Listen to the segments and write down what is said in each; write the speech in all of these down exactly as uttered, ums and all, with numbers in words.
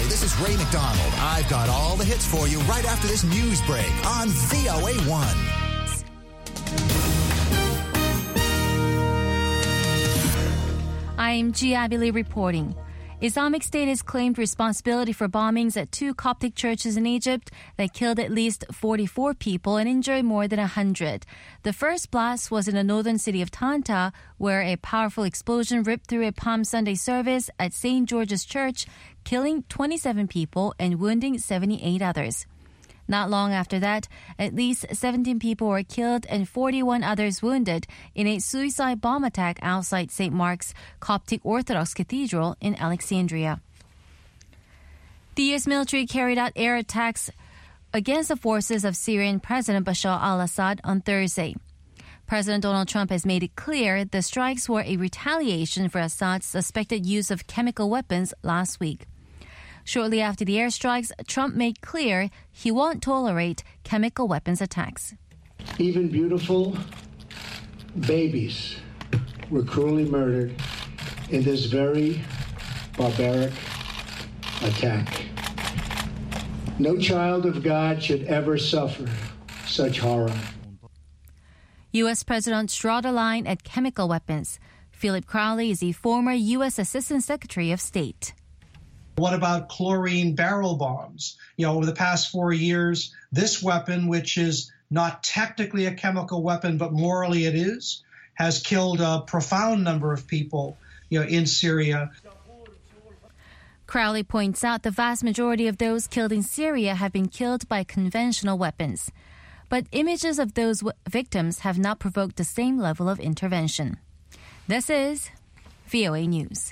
this is Ray McDonald. I've got all the hits for you right after this news break on V O A one. I'm G. Abby reporting. Islamic State has claimed responsibility for bombings at two Coptic churches in Egypt that killed at least forty-four people and injured more than one hundred. The first blast was in the northern city of Tanta, where a powerful explosion ripped through a Palm Sunday service at Saint George's Church, killing twenty-seven people and wounding seventy-eight others. Not long after that, at least seventeen people were killed and forty-one others wounded in a suicide bomb attack outside Saint Mark's Coptic Orthodox Cathedral in Alexandria. The U S military carried out air attacks against the forces of Syrian President Bashar al-Assad on Thursday. President Donald Trump has made it clear the strikes were a retaliation for Assad's suspected use of chemical weapons last week. Shortly after the airstrikes, Trump made clear he won't tolerate chemical weapons attacks. Even beautiful babies were cruelly murdered in this very barbaric attack. No child of God should ever suffer such horror. U S presidents draw the line at chemical weapons. Philip Crowley is a former U S Assistant Secretary of State. What about chlorine barrel bombs? You know, over the past four years, this weapon, which is not technically a chemical weapon, but morally it is, has killed a profound number of people, you know, in Syria. Crowley points out the vast majority of those killed in Syria have been killed by conventional weapons. But images of those w- victims have not provoked the same level of intervention. This is V O A News.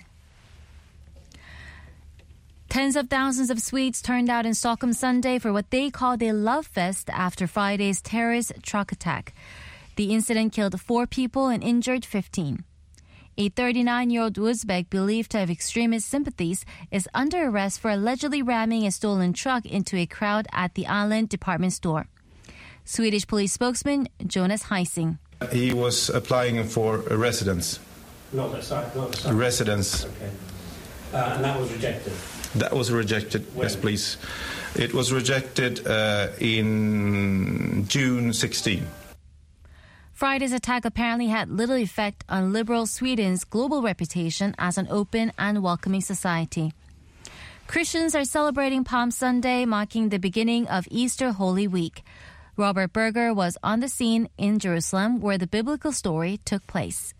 Tens of thousands of Swedes turned out in Stockholm Sunday for what they called a love fest after Friday's terrorist truck attack. The incident killed four people and injured fifteen. A thirty-nine-year-old Uzbek believed to have extremist sympathies is under arrest for allegedly ramming a stolen truck into a crowd at the Island department store. Swedish police spokesman Jonas Heising. He was applying for a residence. Not that side, not that side. A residence. Okay. Uh, and that was rejected? That was rejected, when? Yes, please. It was rejected uh, in June sixteenth. Friday's attack apparently had little effect on liberal Sweden's global reputation as an open and welcoming society. Christians are celebrating Palm Sunday, marking the beginning of Easter Holy Week. Robert Berger was on the scene in Jerusalem, where the biblical story took place.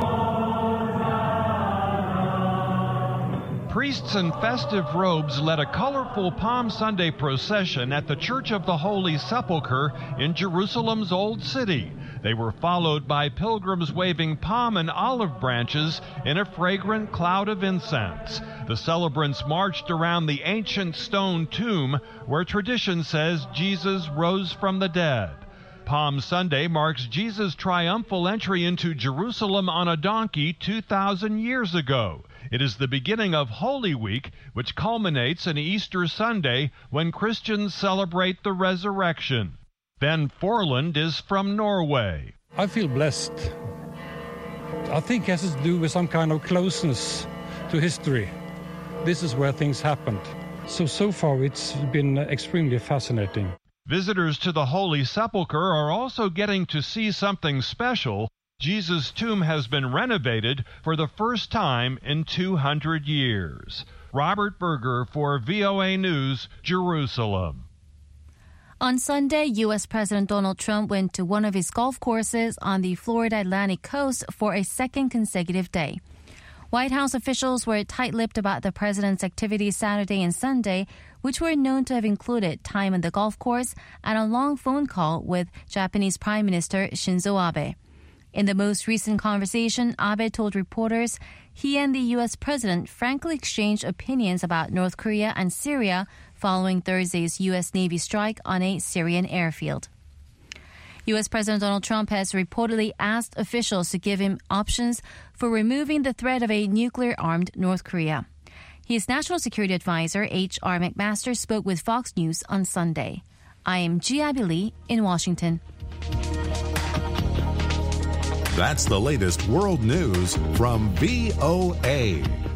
Priests in festive robes led a colorful Palm Sunday procession at the Church of the Holy Sepulchre in Jerusalem's Old City. They were followed by pilgrims waving palm and olive branches in a fragrant cloud of incense. The celebrants marched around the ancient stone tomb where tradition says Jesus rose from the dead. Palm Sunday marks Jesus' triumphal entry into Jerusalem on a donkey two thousand years ago. It is the beginning of Holy Week, which culminates in Easter Sunday when Christians celebrate the resurrection. Ben Forland is from Norway. I feel blessed. I think it has to do with some kind of closeness to history. This is where things happened. So, so far it's been extremely fascinating. Visitors to the Holy Sepulchre are also getting to see something special. Jesus' tomb has been renovated for the first time in two hundred years. Robert Berger for V O A News, Jerusalem. On Sunday, U S President Donald Trump went to one of his golf courses on the Florida Atlantic coast for a second consecutive day. White House officials were tight-lipped about the president's activities Saturday and Sunday, which were known to have included time on the golf course and a long phone call with Japanese Prime Minister Shinzo Abe. In the most recent conversation, Abe told reporters he and the U S president frankly exchanged opinions about North Korea and Syria following Thursday's U S Navy strike on a Syrian airfield. U S President Donald Trump has reportedly asked officials to give him options for removing the threat of a nuclear-armed North Korea. His National Security Advisor, H R McMaster, spoke with Fox News on Sunday. I am Ji Abby Lee in Washington. That's the latest world news from V O A.